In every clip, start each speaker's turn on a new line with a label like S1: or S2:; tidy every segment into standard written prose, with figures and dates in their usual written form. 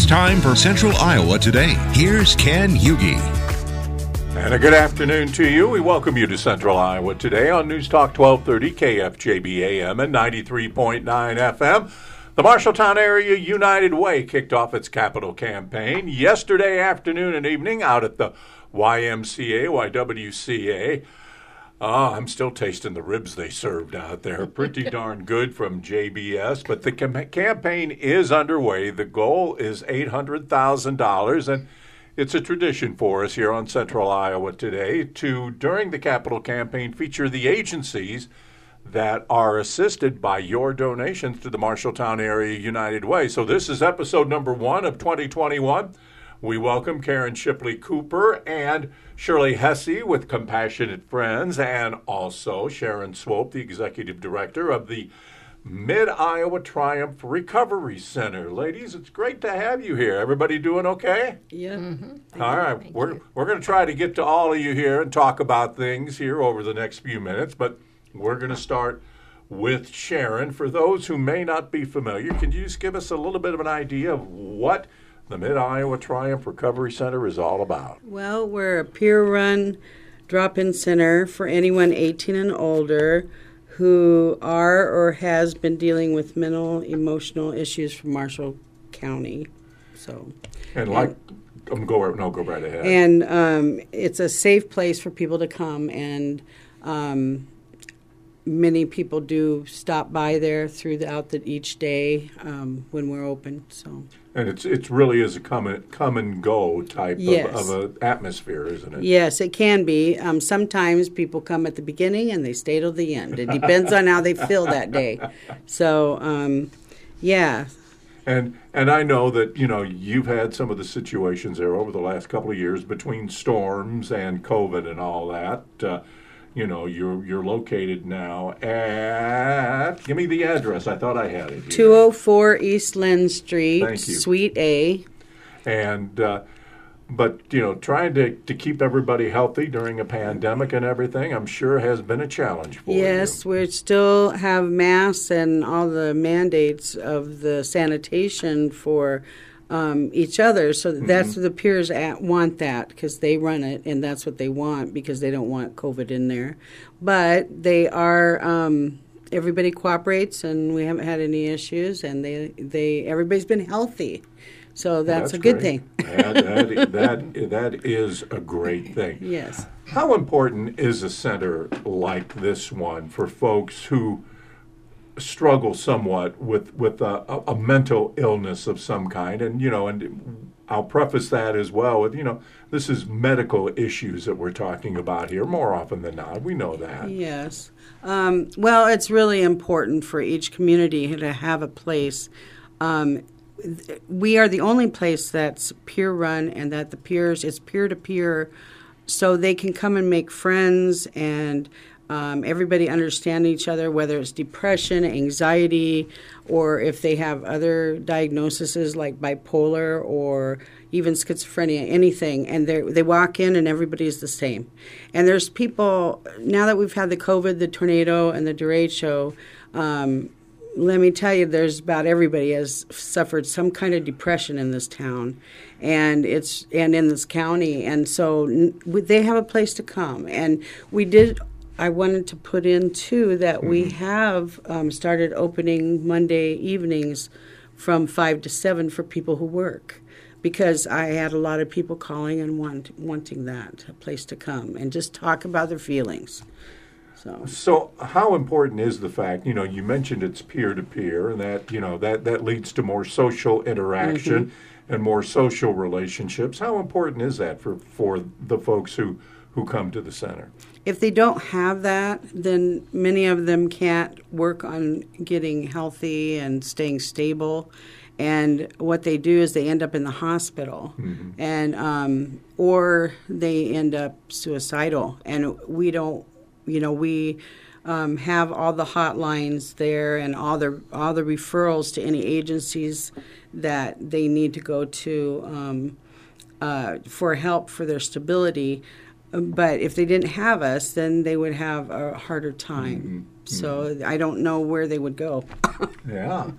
S1: time for Central Iowa Today. Here's Ken Hughey.
S2: And a good afternoon to you. We welcome you to Central Iowa Today on News Talk 1230 KFJB AM and 93.9 FM. The Marshalltown Area United Way kicked off its capital campaign yesterday afternoon and evening out at the YWCA. I'm still tasting the ribs they served out there. Pretty darn good from JBS. But the campaign is underway. The goal is $800,000, and it's a tradition for us here on Central Iowa Today to, during the capital campaign, feature the agencies that are assisted by your donations to the Marshalltown Area United Way. So this is episode number 1 of 2021. We welcome Karen Shipley Cooper and Shirley Hesse with Compassionate Friends, and also Sharon Swope, the Executive Director of the Mid-Iowa Triumph Recovery Center. Ladies, it's great to have you here. Everybody doing okay?
S3: Yeah. Mm-hmm.
S2: All right. We're going to try to get to all of you here and talk about things here over the next few minutes, but we're going to start with Sharon. For those who may not be familiar, can you just give us a little bit of an idea of what the Mid-Iowa Triumph Recovery Center is all about?
S3: Well, we're a peer-run drop-in center for anyone 18 and older who are or has been dealing with mental, emotional issues from Marshall County. Go right ahead. And it's a safe place for people to come, and many people do stop by there throughout each day when we're open.
S2: And it really is a come and go type of an atmosphere, isn't it?
S3: Yes, it can be. Sometimes people come at the beginning and they stay till the end. It depends on how they feel that day. So, yeah.
S2: And I know that, you've had some of the situations there over the last couple of years between storms and COVID and all that. You're located now at, give me the address. I thought I had it here.
S3: 204 East Lynn Street,
S2: Thank you.
S3: Suite A.
S2: And, but, trying to keep everybody healthy during a pandemic and everything, I'm sure has been a challenge for you.
S3: Yes, we still have masks and all the mandates of the sanitation for each other. So that's the peers want that because they run it, and that's what they want because they don't want COVID in there. But they are everybody cooperates, and we haven't had any issues, and everybody's been healthy. So that's a good thing.
S2: That is a great thing.
S3: Yes.
S2: How important is a center like this one for folks who struggle somewhat with a mental illness of some kind? And I'll preface that as well with this is medical issues that we're talking about here more often than not. We know that.
S3: Yes. Well, it's really important for each community to have a place. We are the only place that's peer run, and that the peers, it's peer to peer, so they can come and make friends and everybody understand each other, whether it's depression, anxiety, or if they have other diagnoses like bipolar or even schizophrenia, anything. And they walk in and everybody's the same. And there's people, now that we've had the COVID, the tornado, and the derecho, let me tell you, there's about everybody has suffered some kind of depression in this town, and in this county. And so they have a place to come. And I wanted to put in, too, that we have started opening Monday evenings from 5 to 7 for people who work, because I had a lot of people calling and wanting that, a place to come and just talk about their feelings.
S2: So how important is the fact, you mentioned it's peer-to-peer, and that, that leads to more social interaction and more social relationships. How important is that for the folks who come to the center?
S3: If they don't have that, then many of them can't work on getting healthy and staying stable. And what they do is they end up in the hospital, and or they end up suicidal. And we don't, we have all the hotlines there and all the referrals to any agencies that they need to go to for help for their stability. But if they didn't have us, then they would have a harder time. So I don't know where they would go.
S2: Yeah.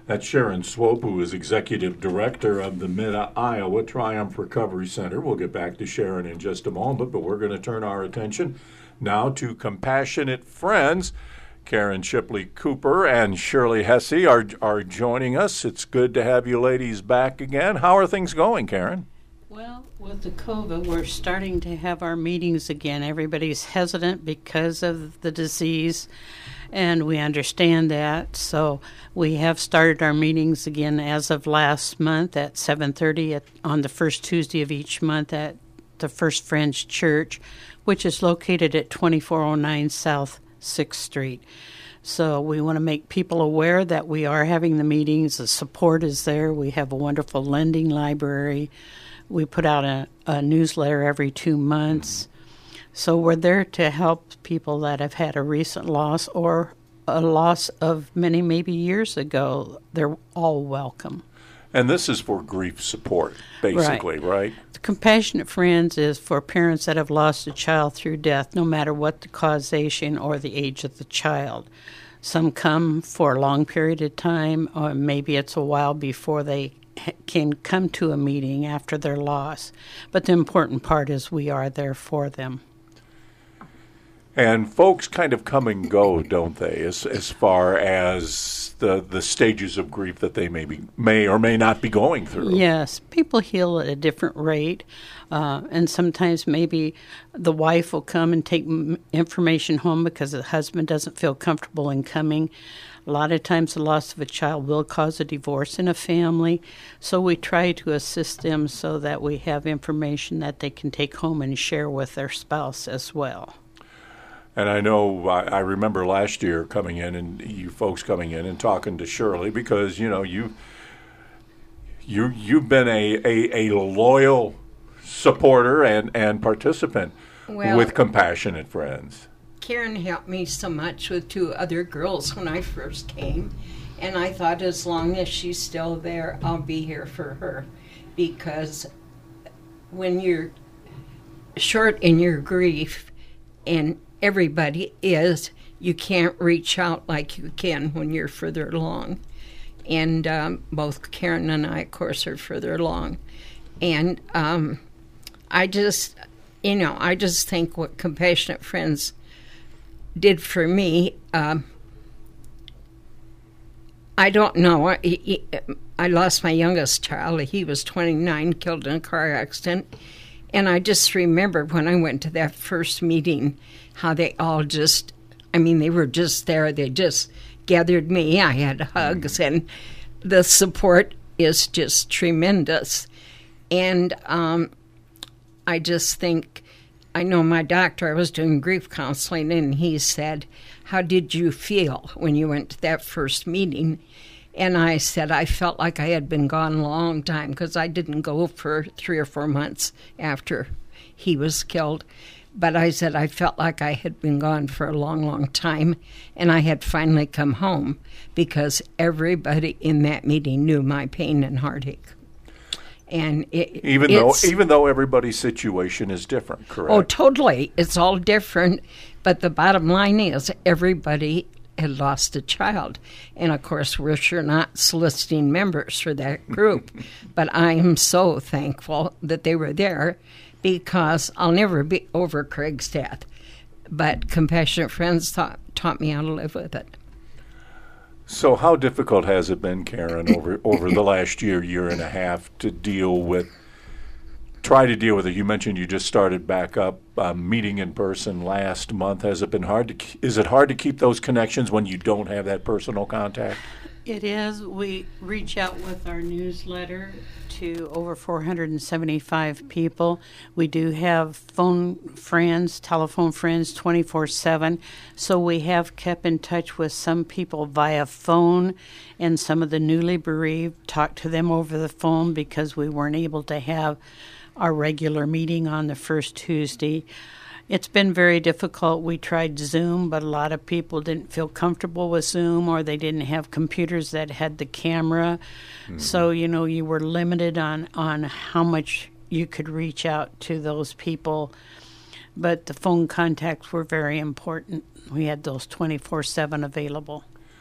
S2: That's Sharon Swope, who is Executive Director of the Mid-Iowa Triumph Recovery Center. We'll get back to Sharon in just a moment, but we're going to turn our attention now to Compassionate Friends. Karen Shipley Cooper and Shirley Hesse are joining us. It's good to have you ladies back again. How are things going, Karen?
S4: Well, with the COVID, we're starting to have our meetings again. Everybody's hesitant because of the disease, and we understand that. So we have started our meetings again as of last month at 7:30 on the first Tuesday of each month at the First Friends Church, which is located at 2409 South 6th Street. So we want to make people aware that we are having the meetings. The support is there. We have a wonderful lending library. We put out a newsletter every 2 months. So we're there to help people that have had a recent loss or a loss of many, maybe years ago. They're all welcome.
S2: And this is for grief support, basically, right?
S4: The Compassionate Friends is for parents that have lost a child through death, no matter what the causation or the age of the child. Some come for a long period of time, or maybe it's a while before they can come to a meeting after their loss. But the important part is we are there for them.
S2: And folks kind of come and go, don't they, as far as the stages of grief that they may or may not be going through?
S4: Yes, people heal at a different rate, and sometimes maybe the wife will come and take information home because the husband doesn't feel comfortable in coming. A lot of times the loss of a child will cause a divorce in a family, so we try to assist them so that we have information that they can take home and share with their spouse as well.
S2: And I know I remember last year coming in and you folks coming in and talking to Shirley because, you know, you've been a loyal supporter and participant with Compassionate Friends.
S5: Karen helped me so much with 2 other girls when I first came, and I thought as long as she's still there, I'll be here for her, because when you're short in your grief, and everybody is, you can't reach out like you can when you're further along. And both Karen and I, of course, are further along. And I just think what Compassionate Friends did for me, I don't know. I lost my youngest child. He was 29, killed in a car accident. And I just remember when I went to that first meeting, how they all they were just there. They just gathered me. I had hugs, and the support is just tremendous. And I just think, I know my doctor, I was doing grief counseling, and he said, how did you feel when you went to that first meeting? And I said, I felt like I had been gone a long time because I didn't go for 3 or 4 months after he was killed. But I said I felt like I had been gone for a long, long time, and I had finally come home because everybody in that meeting knew my pain and heartache. And
S2: even though everybody's situation is different, correct?
S5: Oh, totally. It's all different. But the bottom line is everybody had lost a child. And, of course, we're sure not soliciting members for that group. But I am so thankful that they were there because I'll never be over Craig's death. But Compassionate Friends taught me how to live with it.
S2: So how difficult has it been, Karen, over the last year and a half to try to deal with it? You mentioned you just started back up meeting in person last month. Has it been is it hard to keep those connections when you don't have that personal contact?
S4: It is. We reach out with our newsletter to over 475 people. We do have phone friends, telephone friends 24/7. So we have kept in touch with some people via phone, and some of the newly bereaved, talked to them over the phone because we weren't able to have our regular meeting on the first Tuesday. It's been very difficult. We tried Zoom, but a lot of people didn't feel comfortable with Zoom, or they didn't have computers that had the camera. Mm-hmm. So, you were limited on how much you could reach out to those people. But the phone contacts were very important. We had those 24/7 available.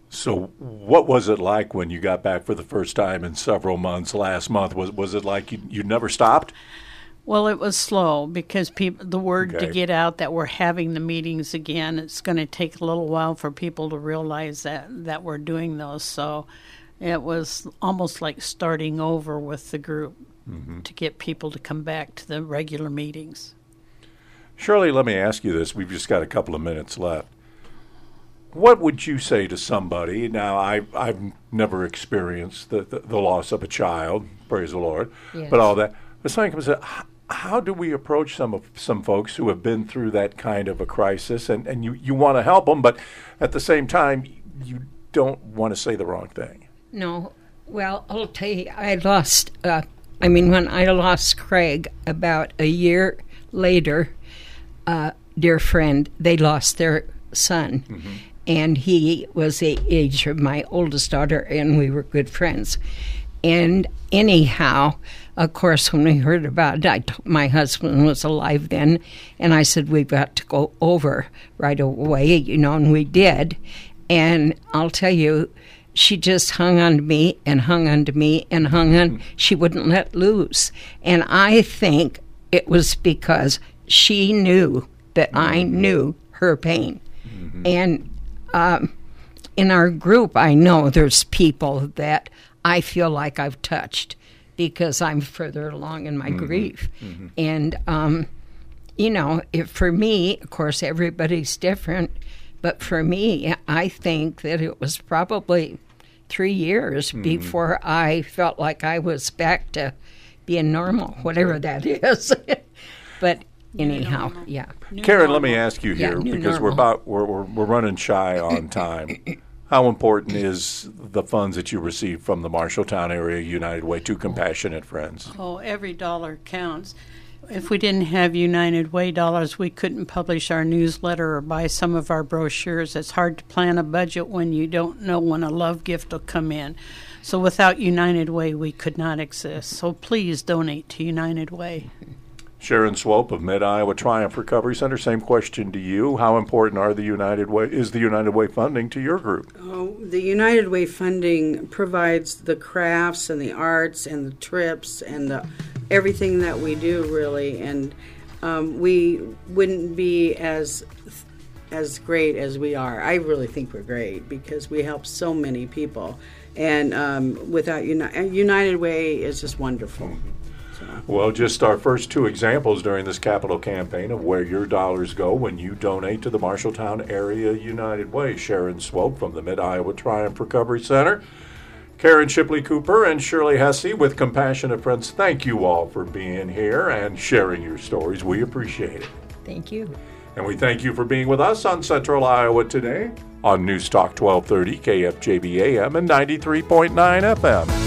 S2: So what was it like when you got back for the first time in several months last month? Was it like you never stopped?
S4: Well, it was slow because the word to
S2: Okay.
S4: get out that we're having the meetings again, it's going to take a little while for people to realize that we're doing those. So it was almost like starting over with the group to get people to come back to the regular meetings.
S2: Shirley, let me ask you this. We've just got a couple of minutes left. What would you say to somebody? Now, I've never experienced the loss of a child, praise the Lord,
S5: Yes.
S2: but all that. But somebody comes in, how do we approach some folks who have been through that kind of a crisis, and you want to help them, but at the same time, you don't want to say the wrong thing?
S5: No. Well, I'll tell you, when I lost Craig about a year later, dear friend, they lost their son. And he was the age of my oldest daughter, and we were good friends. And anyhow, of course, when we heard about it, my husband was alive then, and I said, we've got to go over right away, and we did. And I'll tell you, she just hung on to me and hung on to me and hung on. She wouldn't let loose. And I think it was because she knew that I knew her pain. And in our group, I know there's people that I feel like I've touched because I'm further along in my grief. And, for me, of course, everybody's different, but for me, I think that it was probably 3 years before I felt like I was back to being normal, whatever that is. But anyhow, yeah.
S2: Karen, let me ask you here,
S5: new
S2: because
S5: normal.
S2: we're running shy on time. How important is the funds that you receive from the Marshalltown Area United Way to Compassionate Friends?
S4: Oh, every dollar counts. If we didn't have United Way dollars, we couldn't publish our newsletter or buy some of our brochures. It's hard to plan a budget when you don't know when a love gift will come in. So without United Way, we could not exist. So please donate to United Way.
S2: Sharon Swope of Mid-Iowa Triumph Recovery Center, same question to you. How important is the United Way funding to your group?
S3: The United Way funding provides the crafts and the arts and the trips and everything that we do, really. And we wouldn't be as great as we are. I really think we're great because we help so many people. And without United Way is just wonderful.
S2: Well, just our first two examples during this capital campaign of where your dollars go when you donate to the Marshalltown Area United Way. Sharon Swope from the Mid-Iowa Triumph Recovery Center, Karen Shipley Cooper, and Shirley Hesse with Compassionate Friends. Thank you all for being here and sharing your stories. We appreciate it.
S5: Thank you.
S2: And we thank you for being with us on Central Iowa Today on News Talk 1230 KFJB AM and 93.9 FM.